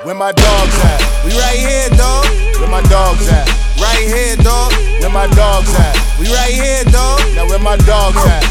Where my dogs at? We right here, dog. Where my dogs at? Right here, dog. Where my dogs at? We right here, dog. Now where my dogs at?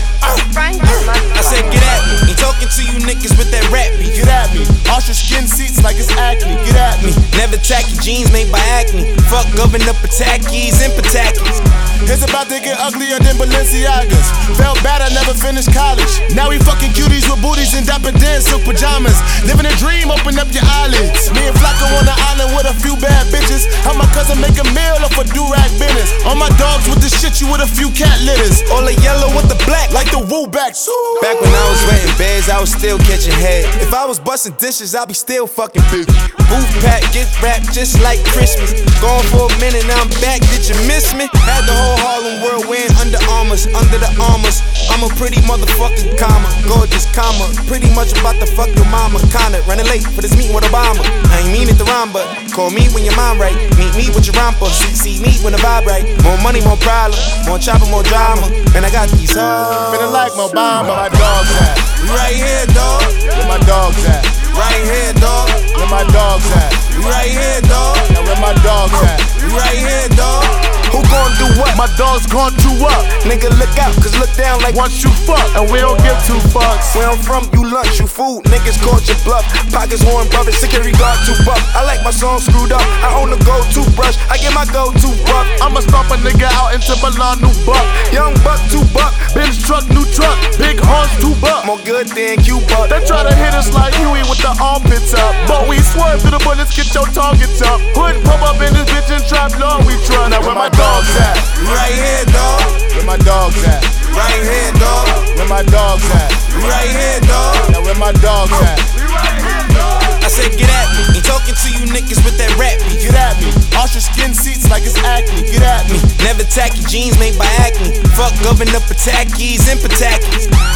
I said get at me. Ain't talking to you niggas with that rap beef. Get at me. Ostrich skin seats like it's acne. Get at me. Never tacky jeans made by acne. Fuck governed up Patakis and Patakis. It's about to get uglier than Balenciagas. Felt bad I never finished college. Now we fucking cuties with booties and dapper dan silk pajamas. Living a dream, open up your eyelids. Me and Flacco on the island with a few bad bitches. How my cousin make a meal off a do-rag business. All my dogs with the shit, you with a few cat litters. All the yellow with the black, Like the woo back. Back when I was renting beds, I was still catching head. If I was busting dishes, I'd be still fucking busy. Booth pack, gift wrap, just like Christmas. Gone for a minute, now I'm back, did you miss me? Had the whole Harlem world wearing Under Armours, under the armors. I'm a pretty motherfucking comma, gorgeous comma. Pretty much about to fuck your mama, kinda. Running late for this meeting with Obama. I ain't mean it to rhyme, but call me when your mind right. Meet me with your romper, see me when the vibe right. More money, more problem, more chopper, more drama. And I got these Feeling like Obama. Where my dogs at? We right here, dog. Where my dogs at? Right here, dog. Where my dogs at? We right here, dog. Now where my dogs at? We right here, dog. Who gon' do what? My dogs gon' do up. Nigga, look out, cause look down like Once you fuck, and we don't give two fucks. where I'm from, you lunch, you food. Niggas caught your bluff. Pockets worn, brothers, security guard too buff. I like my song screwed up. I own a gold toothbrush. I get my go-to buck. I'ma stomp a nigga out into Milan, new buck. Young buck, two buck. Benz truck, new truck. Big horns, two buck. More good than Cuba. They try to hit us like Huey with the armpits up. But we swerve through the bullets, get your targets up. Hood pop up in this bitch and trap law, we trust. Now where my dogs at? We right here, dog. Where my dogs at? Right here, dog. Where my dogs at? We right here, dog. Now where my dogs at? I said get at me. Ain't talking to you niggas with that rap beef. Get at me. Ostrich skin seats like it's acne. Get at me. Never tacky jeans made by acne. Fuck governed up Patakis and Patakis.